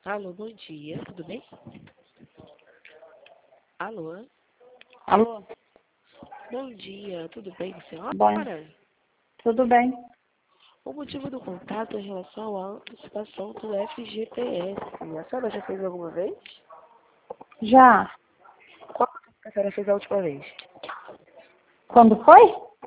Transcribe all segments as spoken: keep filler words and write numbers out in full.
Alô, bom dia, tudo bem? Alô, Alô? bom dia, tudo bem, senhora? Bom, tudo bem? O motivo do contato é em relação à antecipação do F G T S. A senhora já fez alguma vez? Já. Qual que a senhora fez a última vez? Quando foi?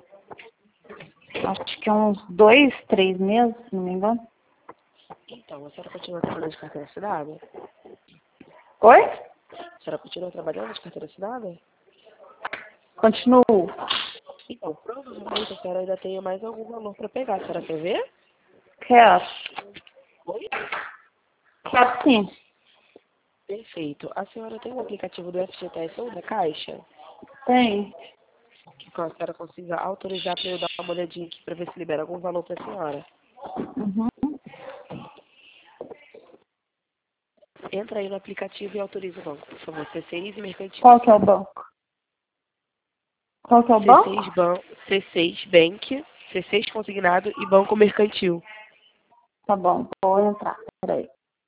Acho que uns dois, três meses, se não me engano. Então, a senhora continua trabalhando de carteira assinada? Oi? A senhora continua trabalhando de carteira assinada? Continuo. Então, provavelmente a senhora ainda tem mais algum valor para pegar. A senhora quer ver? Quero. Oi? Quero sim. Perfeito. A senhora tem um aplicativo do F G T S ou da Caixa? Tem. Que a senhora consiga autorizar para eu dar uma olhadinha aqui para ver se libera algum valor para a senhora. Uhum. Entra aí no aplicativo e autoriza o banco, por favor. C seis e mercantil. Qual que é o banco? Qual que é o C banco? seis, ban C seis Bank, C seis Consignado e Banco Mercantil. Tá bom, vou entrar. Peraí.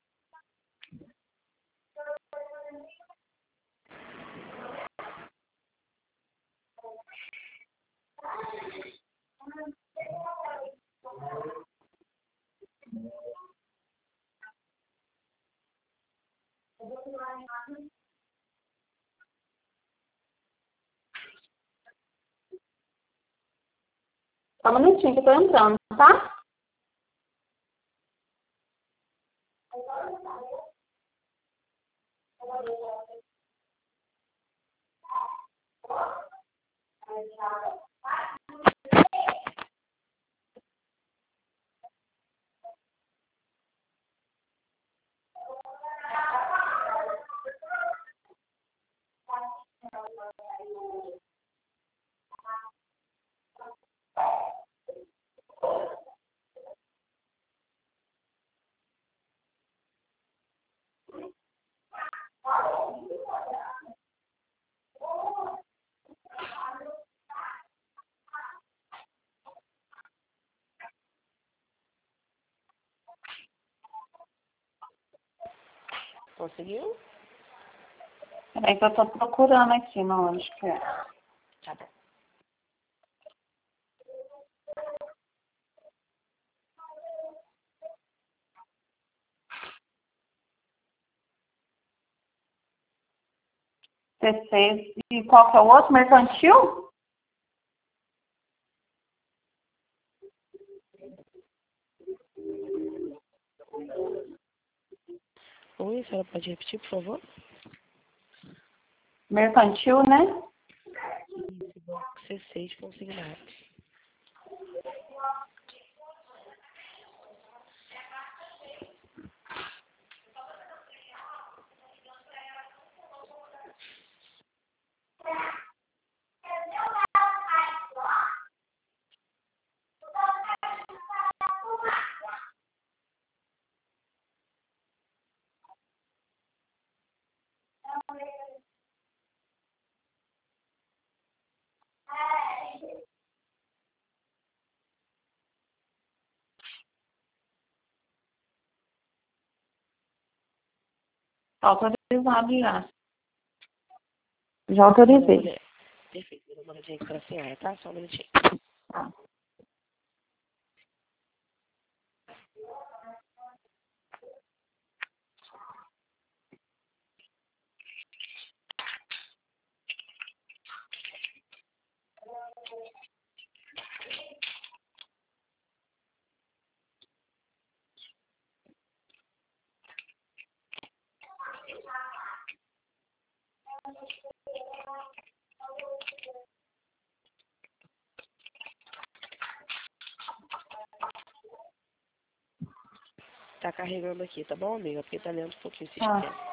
Só um minutinho que eu tô entrando, tá? Conseguiu? Peraí que eu tô procurando aqui, não, onde que é. Tá bom. C seis. E qual que é o outro? Mercantil? Oi, a senhora pode repetir, por favor? Mercantil, né? Isso, Banco C seis Consignado. Autorizado já. Já Vou dar uma autorizei. olhada. Perfeito, vou dar uma olhadinha aqui para a senhora, tá? Só um minutinho. Tá. Tá carregando aqui, tá bom, amiga? Porque tá lendo um pouquinho o Tá. sistema.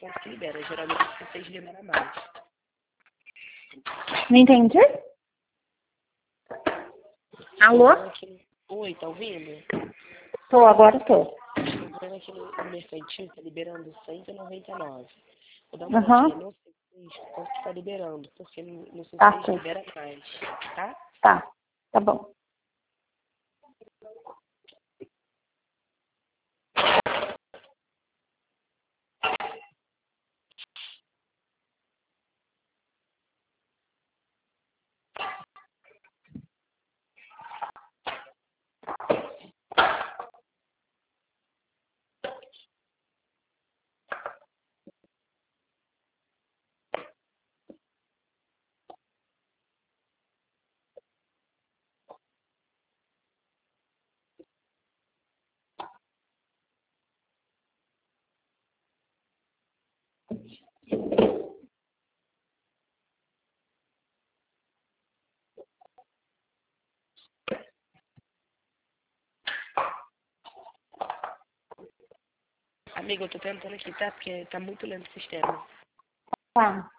conta que libera. Geralmente vocês demoram mais. Não entendi? Alô? Aqui... Oi, tá ouvindo? Tô, agora tô. Tô vendo aqui no, no mercantil, tá liberando cento e noventa e nove. Vou dar uma Aham. olhadinha no C seis, quanto que tá liberando, porque no, no C seis Tá, sim. libera mais, tá? Tá, tá bom. Amiga, eu tô tentando aqui, tá? Porque tá muito lento o sistema. Tá.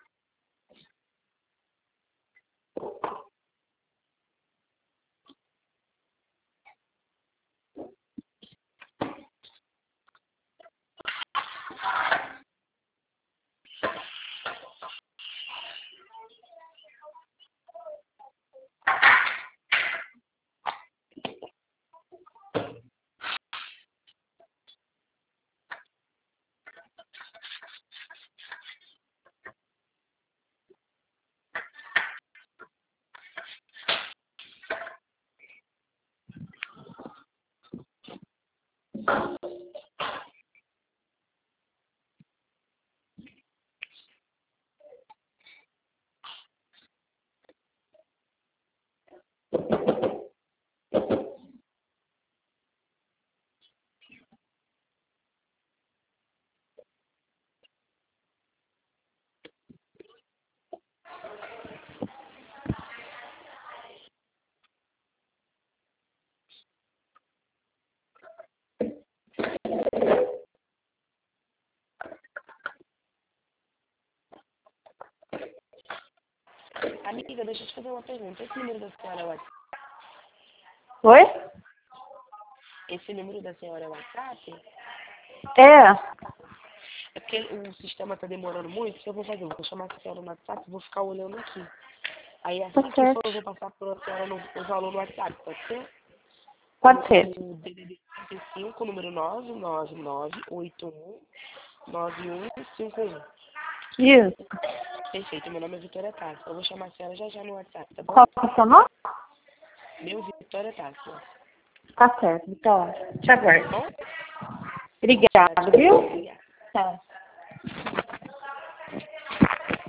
Amiga, deixa eu te fazer uma pergunta. Esse número da senhora é WhatsApp? Oi? Esse número da senhora é WhatsApp? É. É porque o sistema tá demorando muito. O que eu vou fazer? Eu vou chamar a senhora no WhatsApp e vou ficar olhando aqui. Aí assim Tá que for, certo. eu vou passar por a senhora no, o valor no WhatsApp, pode ser? Pode ser. O D D D trinta e cinco, número nove nove nove oito um nove um cinco um. Isso. Perfeito, meu nome é Vitória Tassi. Eu vou chamar a senhora já já no WhatsApp, tá bom? Qual é o seu nome? Meu Vitória Tassi. Tá certo, Vitória. Te Tá aguardo. bom? Obrigada, Tchau, tchau. viu? Obrigada. Tchau.